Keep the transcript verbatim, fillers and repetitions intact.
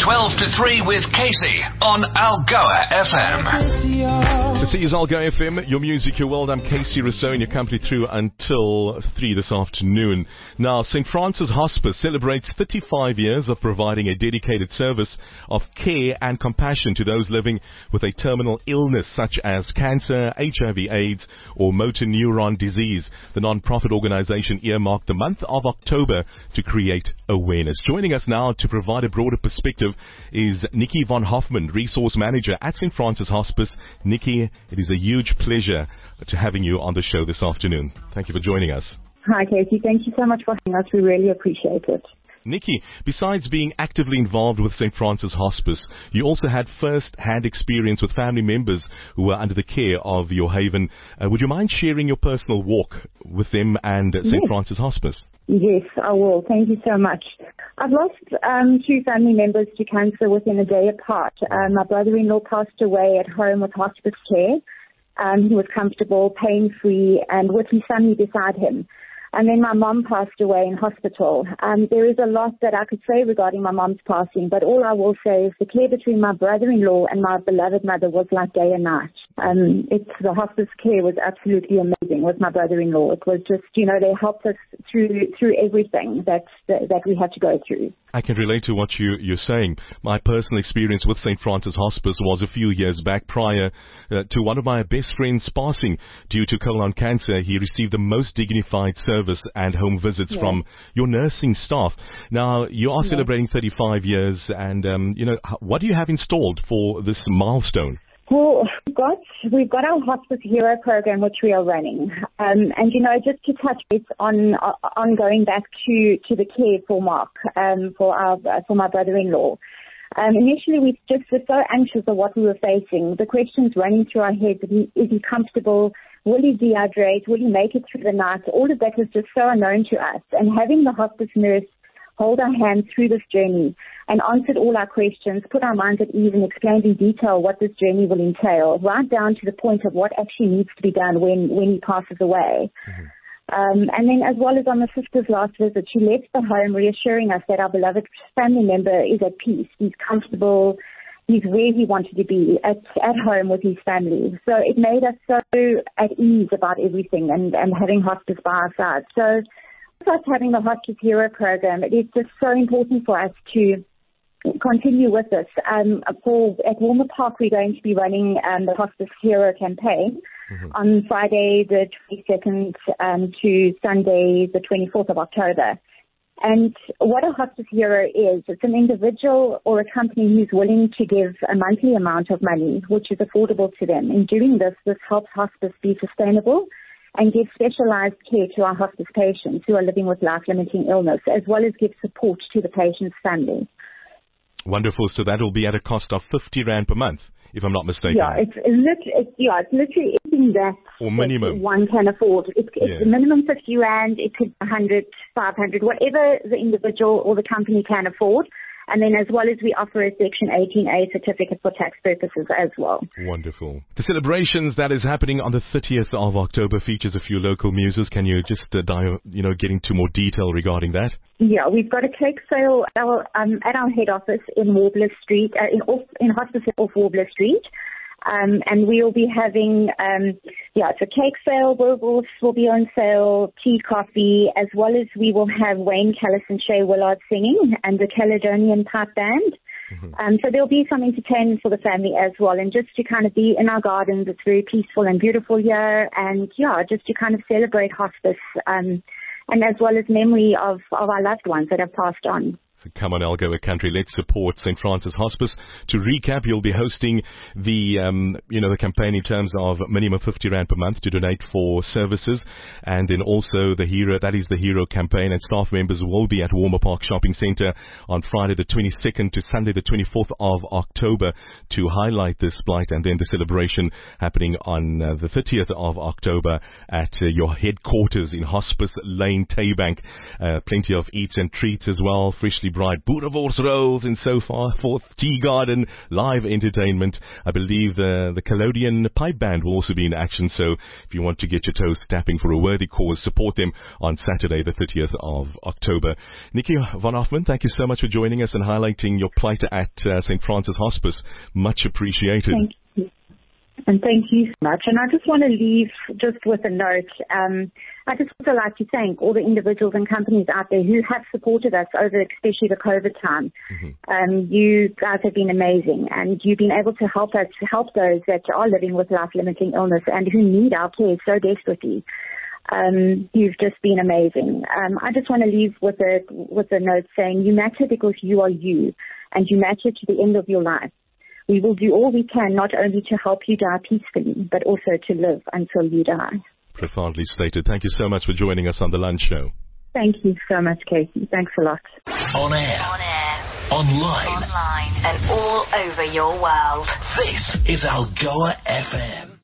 twelve to three with Casey on Algoa F M. This is Algoa F M, your music, your world. I'm Casey Rousseau in your company through until three this afternoon. Now, Saint Francis Hospice celebrates thirty-five years of providing a dedicated service of care and compassion to those living with a terminal illness such as cancer, H I V AIDS, or motor neuron disease. The non-profit organization earmarked the month of October to create awareness. Joining us now to provide a broader perspective is Nikki von Hoffman, Resource Manager at Saint Francis Hospice. Nikki, it is a huge pleasure to having you on the show this afternoon. Thank you for joining us. Hi, Casey. Thank you so much for having us. We really appreciate it. Nikki, besides being actively involved with Saint Francis Hospice, you also had first-hand experience with family members who were under the care of your haven. Uh, would you mind sharing your personal walk with them and uh, Saint Yes. Francis Hospice? Yes, I will. Thank you so much. I've lost um, two family members to cancer within a day apart. Um, my brother-in-law passed away at home with hospice care. Um, he was comfortable, pain-free, and with his family beside him. And then my mom passed away in hospital. Um, there is a lot that I could say regarding my mom's passing, but all I will say is the care between my brother-in-law and my beloved mother was like day and night. Um, it's, the hospice care was absolutely amazing with my brother-in-law. It was just, you know, they helped us through through everything that that, that we had to go through. I can relate to what you, you're saying. My personal experience with Saint Francis Hospice was a few years back prior uh, to one of my best friends passing due to colon cancer. He received the most dignified service and home visits Yeah. from your nursing staff. Now, you are Yeah. celebrating thirty-five years, and, um, you know, h- what do you have installed for this milestone? Well, we've got, we've got our Hospice Hero program, which we are running. Um, and, you know, just to touch base on, uh, on going back to, to the care for Mark, um, for our, for my brother-in-law. Um, initially, we just were so anxious of what we were facing. The questions running through our heads: is he, is he comfortable? Will he dehydrate? Will he make it through the night? All of that was just so unknown to us. And having the hospice nurse hold our hand through this journey and answered all our questions, put our minds at ease, and explained in detail what this journey will entail, right down to the point of what actually needs to be done when, when he passes away. Mm-hmm. Um, and then as well as on the sister's last visit, she left the home reassuring us that our beloved family member is at peace. He's comfortable. He's where he wanted to be, at, at home with his family. So it made us so at ease about everything and, and having hospice by our side. So with us having the Hospice Hero program, it is just so important for us to continue with this. Um, for, at Warmer Park, we're going to be running um, the Hospice Hero campaign mm-hmm. on Friday the twenty-second um, to Sunday the twenty-fourth of October. And what a Hospice Hero is, it's an individual or a company who's willing to give a monthly amount of money, which is affordable to them. In doing this, this helps hospice be sustainable and give specialized care to our hospice patients who are living with life-limiting illness, as well as give support to the patient's family. Wonderful. So that will be at a cost of fifty rand per month, if I'm not mistaken. Yeah, it's, lit- it's, yeah, it's literally anything that, or minimum. that one can afford. It's, it's yeah. the minimum fifty rand, it could be one hundred, five hundred, whatever the individual or the company can afford. And then as well as we offer a Section eighteen A certificate for tax purposes as well. Wonderful. The celebrations that is happening on the thirtieth of October features a few local muses. Can you just uh, dive, you know, get into more detail regarding that? Yeah, we've got a cake sale at our, um, at our head office in Warbler Street, uh, in, off, in Hospice off Warbler Street. Um, and we'll be having, um, yeah, it's a cake sale, Werewolves will be on sale, tea, coffee, as well as we will have Wayne Callis and Shay Willard singing and the Caledonian Pipe Band. Mm-hmm. Um, so there'll be some entertainment for the family as well, and just to kind of be in our gardens. It's very peaceful and beautiful here, and yeah, just to kind of celebrate hospice, um, and as well as memory of, of our loved ones that have passed on. So come on, Algoa Country, let's support Saint Francis Hospice. To recap, you'll be hosting the, um, you know, the campaign in terms of minimum fifty rand per month to donate for services, and then also the Hero, that is the Hero campaign, and staff members will be at Warmer Park Shopping Centre on Friday the twenty-second to Sunday the twenty-fourth of October to highlight this blight, and then the celebration happening on uh, the thirtieth of October at uh, your headquarters in Hospice Lane, Taybank. Uh, plenty of eats and treats as well, freshly fancy bride boerewors rolls and so forth, tea garden, live entertainment. I believe the, the Collodion Pipe Band will also be in action, so if you want to get your toes tapping for a worthy cause, support them on Saturday the thirtieth of October. Nikki Van Hoffman, thank you so much for joining us and highlighting your plight at uh, Saint Francis Hospice. Much appreciated. Thank you. And thank you so much. And I just want to leave just with a note. Um, I just also like to thank all the individuals and companies out there who have supported us over especially the COVID time. Mm-hmm. Um, you guys have been amazing, and you've been able to help us help those that are living with life-limiting illness and who need our care so desperately. Um, you've just been amazing. Um, I just want to leave with a with a note saying you matter because you are you, and you matter to the end of your life. We will do all we can, not only to help you die peacefully, but also to live until you die. Profoundly stated. Thank you so much for joining us on The Lunch Show. Thank you so much, Casey. Thanks a lot. On air. On air. Online. Online. And all over your world. This is Algoa F M.